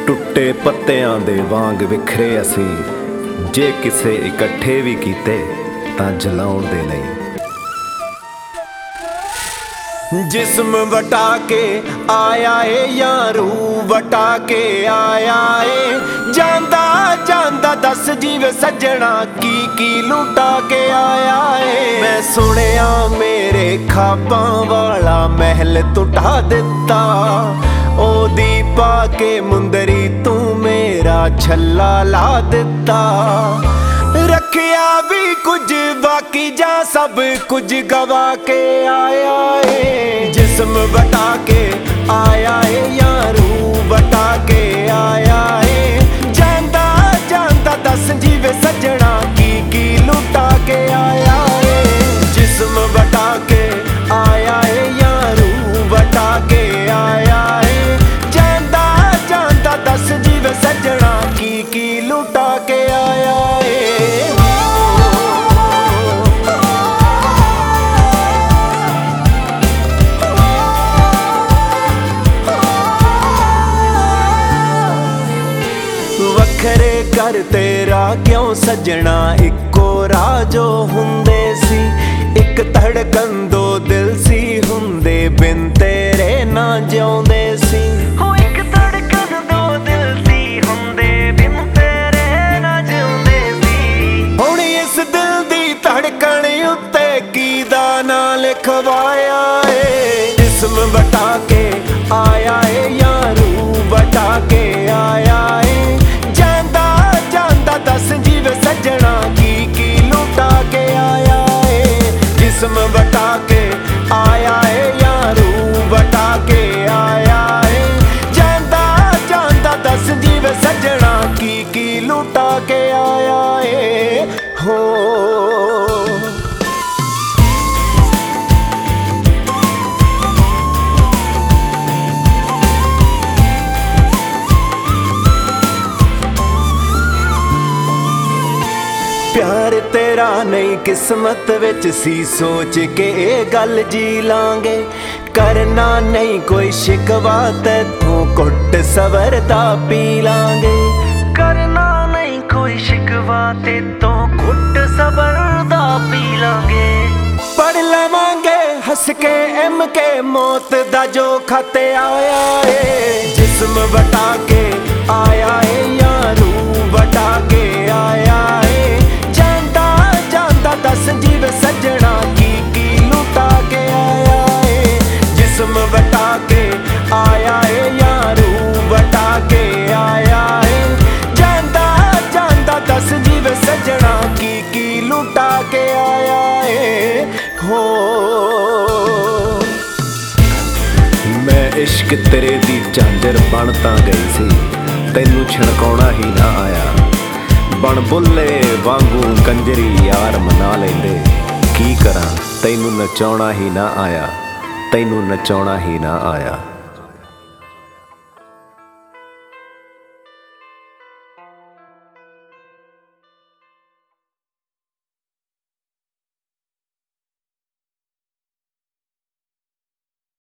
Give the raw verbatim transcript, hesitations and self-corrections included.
ਟੁੱਟੇ ਪੱਤਿਆਂ ਦੇ ਵਾਂਗ ਵਿਖਰੇ ਅਸੀਂ, ਜੇ ਕਿਸੇ ਇਕੱਠੇ ਵੀ ਕੀਤੇ ਤਾਂ ਜਲਾਉਣ ਦੇ ਨਹੀਂ। ਜਿਸਮ ਵਟਾ ਕੇ ਆਇਆ ਏ ਯਾਰੂ, ਵਟਾ ਕੇ ਆਇਆ ਏ। ਜਾਂਦਾ ਜਾਂਦਾ ਦੱਸ ਜੀਵੇ ਸੱਜਣਾ, ਕੀ ਕੀ ਲੁਟਾ ਕੇ ਆਇਆ ਏ। ਮੈਂ ਸੁਣਿਆ ਮੇਰੇ ਖਾਬਾਂ ਵਾਲਾ ਮਹਿਲ ਟੁਟਾ ਦਿੱਤਾ, ਉਹਦੀ ਪਾ ਕੇ ਮੁੰਦਰੀ ਤੂੰ ਮੇਰਾ ਛੱਲਾ ਲਾ ਦਿੱਤਾ। ਰੱਖਿਆ ਵੀ ਕੁਝ ਬਾਕੀ ਜਾਂ ਸਭ ਕੁਝ ਗਵਾ ਕੇ ਆਇਆ ਏ। ਜਿਸਮ ਵਟਾ ਕੇ ਆਇਆ ਏ ਯਾਰੂ, ਵਟਾ ਕੇ ਆਇਆ ਏ। ਜਾਂਦਾ ਜਾਂਦਾ ਦੱਸ ਜੀਵੇ ਸੱਜਣਾ, ਕੀ ਕੀ ਲੁਟਾ ਕੇ ਆਇਆ ਏ। ਜਿਸਮ ਵਟਾ ਕੇ ਆਇਆ ਏ ਯਾਰੂ, ਵਟਾ ਕੇ ਆਇਆ ਏ। ਜਾਂਦਾ ਜਾਂਦਾ ਦੱਸ ਜੀਵੇ ਸੱਜਣਾ, ਕੀ ਕੀ ਲੁਟਾ ਕੇ ਆਇਆ ਏ। ਵੱਖਰੇ ਕਰ ਤੇਰਾ ਕਿਉਂ ਸੱਜਣਾ, ਇੱਕੋ ਰਾਹ ਜੋ ਹੁੰਦੇ ਸੀ। ਇੱਕ ਧੜਕਣ ਦੋ ਦਿਲ ਸੀ ਹੁੰਦੇ, ਬਿਨ ਤੇਰੇ ਨਾ ਜਿਉਂਦੇ ਸੀ। ਹੋ ਇੱਕ ਧੜਕਣ ਦੋ ਦਿਲ ਸੀ ਹੁੰਦੇ, ਬਿਨ ਤੇਰੇ ਨਾ ਜਿਉਂਦੇ ਸੀ। ਹੁਣ ਇਸ ਦਿਲ ਦੀ ਧੜਕਣ ਉੱਤੇ ਕਿਹਦਾ ਨਾਂ ਲਿਖਵਾਇਆ ਏ। ਜਿਸਮ ਵਟਾ ਕੇ ਆਇਆ ਏ ਯਾਰੂ, ਵਟਾ ਕੇ ਆਇਆ ਏ। ਦੱਸ ਜੀਵੇ ਸੱਜਣਾ, ਕੀ ਕੀ ਲੁਟਾ ਕੇ ਆਇਆ ਏ। ਜਿਸਮ ਵਟਾ ਕੇ ਆਇਆ ਏ ਯਾਰੂ, ਵਟਾ ਕੇ ਆਇਆ ਏ। ਜਾਂਦਾ ਜਾਂਦਾ ਦੱਸ ਜੀਵੇ ਸੱਜਣਾ, ਕੀ ਕੀ ਲੁਟਾ ਕੇ ਆਇਆ ਏ। ਹੋ ਪਿਆਰ ਤੇਰਾ ਨਹੀਂ ਕਿਸਮਤ ਵਿੱਚ ਸੀ, ਸੋਚ ਕੇ ਇਹ ਗੱਲ ਜੀ ਲਾਂਗੇ। ਕਰਨਾ ਨਹੀਂ ਕੋਈ ਸ਼ਿਕਵਾ, ਤੈਥੋਂ ਘੁੱਟ ਸਬਰ ਦਾ ਪੀ ਲਾਂਗੇ। ਕਰਨਾ ਨਹੀਂ ਕੋਈ ਸ਼ਿਕਵਾ, ਤੈਥੋਂ ਘੁੱਟ ਸਬਰ ਦਾ ਪੀ ਲਾਂਗੇ। ਪੜ ਲਵਾਂਗੇ ਹੱਸ ਕੇ ਐਮ ਕੇ, ਮੌਤ ਦਾ ਜੋ ਖਤ ਆਇਆ ਏ। ਜਿਸਮ ਵਟਾ ਕੇ ਆਇਆ ਏ ਯਾਰੂ, ਵਟਾ ਕੇ ਆਇਆ ਏ। ਦੱਸ ਜੀਵੇ ਸੱਜਣਾ, ਕੀ ਕੀ ਲੁਟਾ ਕੇ ਆਇਆ ਏ। ਜਿਸਮ ਵਟਾ ਕੇ ਆਇਆ ਏ ਯਾਰੂ, ਵਟਾ ਕੇ ਆਇਆ ਏ। ਜਾਂਦਾ ਜਾਂਦਾ ਦੱਸ ਜੀਵੇ ਸੱਜਣਾ, ਕੀ ਕੀ ਲੁਟਾ ਕੇ ਆਇਆ ਏ। ਹੋ ਮੈਂ ਇਸ਼ਕ ਤੇਰੇ ਦੀ ਝਾਂਜਰ ਬਣ ਤਾਂ ਗਈ ਸੀ, ਤੈਨੂੰ ਛਣਕਾਉਣਾ ਹੀ ਨਾ ਆਇਆ। ਬਣ ਬੁੱਲੇ ਵਾਂਗੂ ਕੰਜਰੀ ਯਾਰ ਮਨਾ ਲੈਂਦੇ, ਕੀ ਕਰਾਂ ਤੈਨੂੰ ਨਚਾਉਣਾ ਹੀ ਨਾ ਆਇਆ, ਤੈਨੂੰ ਨਚਾਉਣਾ ਹੀ ਨਾ ਆਇਆ।